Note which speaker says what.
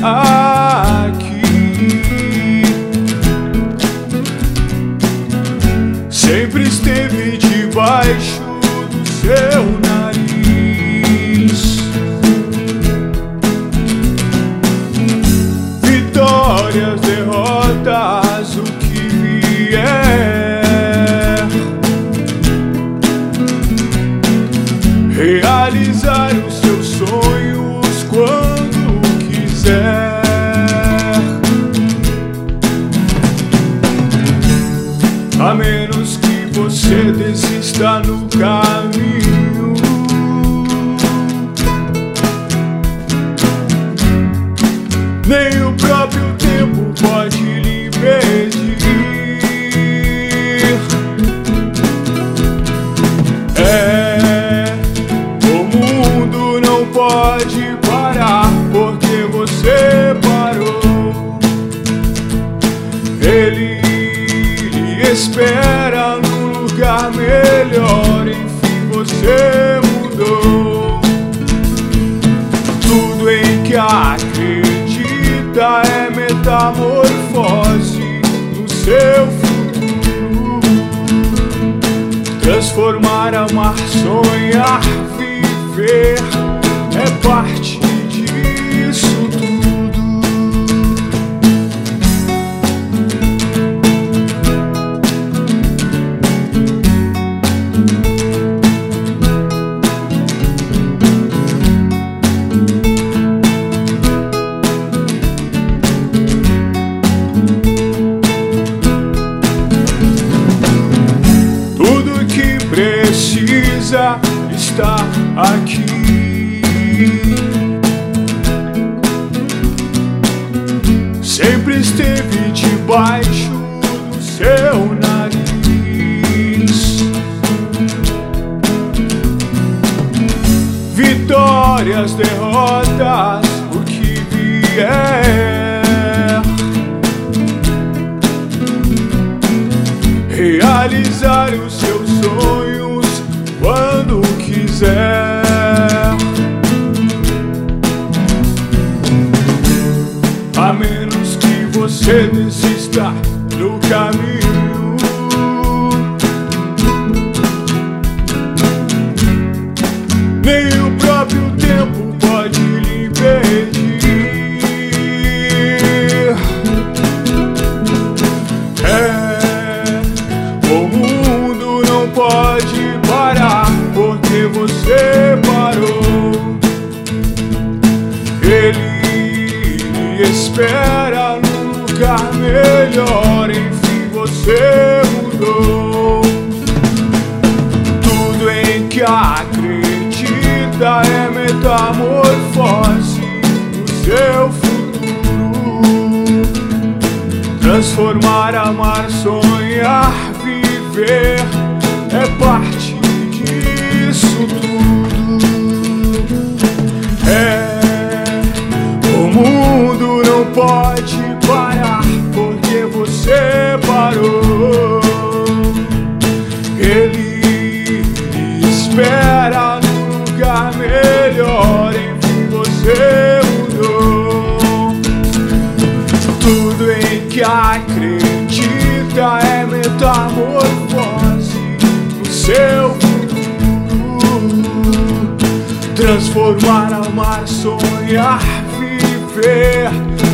Speaker 1: aqui. Sempre esteve debaixo do seu nariz. Vitórias, derrotas, o que vier, realizar os seus sonhos quando quiser. A menos que você desista no caminho, nem o próprio tempo pode lhe impedir. O mundo não pode parar porque você parou. Ele espera num lugar melhor, enfim você mudou. Tudo em que acredita é metamorfose no seu futuro. Transformar, amar, sonhar, viver é parte disso tudo. Precisa estar aqui. Sempre esteve debaixo do seu nariz. Vitórias, derrotas, o que vier, realizar os seus sonhos quando quiser. A menos que você desista no caminho, nem o próprio tempo pode lhe impedir. O mundo não pode parar porque você parou. Ele espera num lugar melhor, enfim você mudou. Tudo em que acredita é metamorfose no seu futuro. Transformar, amar, sonhar, viver é parte disso tudo. O mundo não pode parar porque você parou. Ele espera num lugar melhor, enfim você mudou. Tudo em que acredita é metamorfose no seu futuro. Transformar, amar, sonhar, viver